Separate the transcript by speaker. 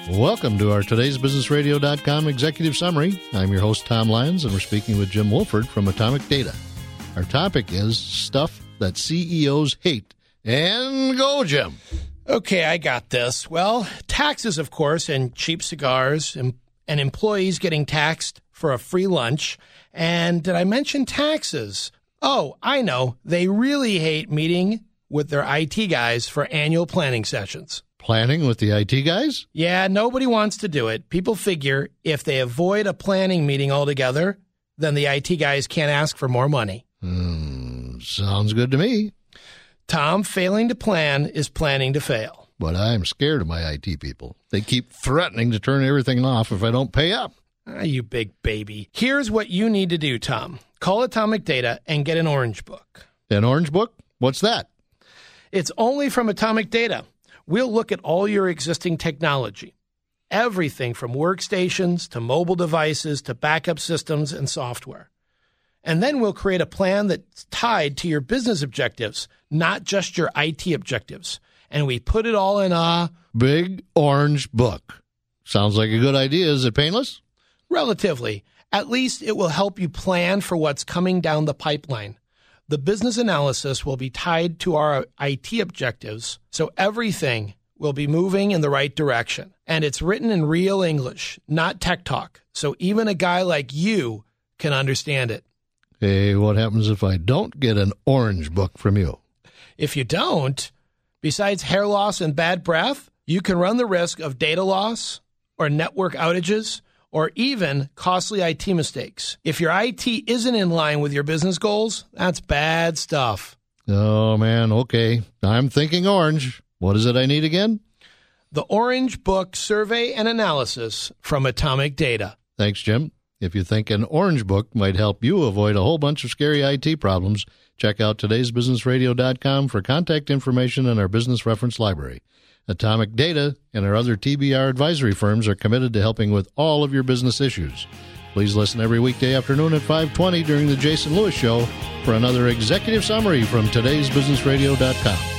Speaker 1: Welcome to our today'sbusinessradio.com executive summary. I'm your host, Tom Lyons, and we're speaking with Jim Wolford from Atomic Data. Our topic is stuff that CEOs hate. And go, Jim.
Speaker 2: Okay, I got this. Well, taxes, of course, and cheap cigars, and employees getting taxed for a free lunch. And did I mention taxes? Oh, I know. They really hate meeting with their IT guys for annual planning sessions.
Speaker 1: Planning with the IT guys?
Speaker 2: Yeah, nobody wants to do it. People figure if they avoid a planning meeting altogether, then the IT guys can't ask for more money.
Speaker 1: Sounds good to me.
Speaker 2: Tom, failing to plan is planning to fail.
Speaker 1: But I'm scared of my IT people. They keep threatening to turn everything off if I don't pay up.
Speaker 2: You big baby. Here's what you need to do, Tom. Call Atomic Data and get an Orange Book.
Speaker 1: An Orange Book? What's that?
Speaker 2: It's only from Atomic Data. We'll look at all your existing technology. Everything from workstations to mobile devices to backup systems and software. And then we'll create a plan that's tied to your business objectives, not just your IT objectives. And we put it all in a
Speaker 1: Big Orange Book. Sounds like a good idea. Is it painless?
Speaker 2: Relatively. At least it will help you plan for what's coming down the pipeline. The business analysis will be tied to our IT objectives, so everything will be moving in the right direction. And it's written in real English, not tech talk, so even a guy like you can understand it.
Speaker 1: Hey, what happens if I don't get an Orange Book from you?
Speaker 2: If you don't, besides hair loss and bad breath, you can run the risk of data loss or network outages or even costly IT mistakes. If your IT isn't in line with your business goals, that's bad stuff.
Speaker 1: Oh, man, okay. I'm thinking orange. What is it I need again?
Speaker 2: The Orange Book Survey and Analysis from Atomic Data.
Speaker 1: Thanks, Jim. If you think an Orange Book might help you avoid a whole bunch of scary IT problems, check out today'sbusinessradio.com for contact information and our business reference library. Atomic Data and our other TBR advisory firms are committed to helping with all of your business issues. Please listen every weekday afternoon at 5:20 during the Jason Lewis Show for another executive summary from today'sbusinessradio.com.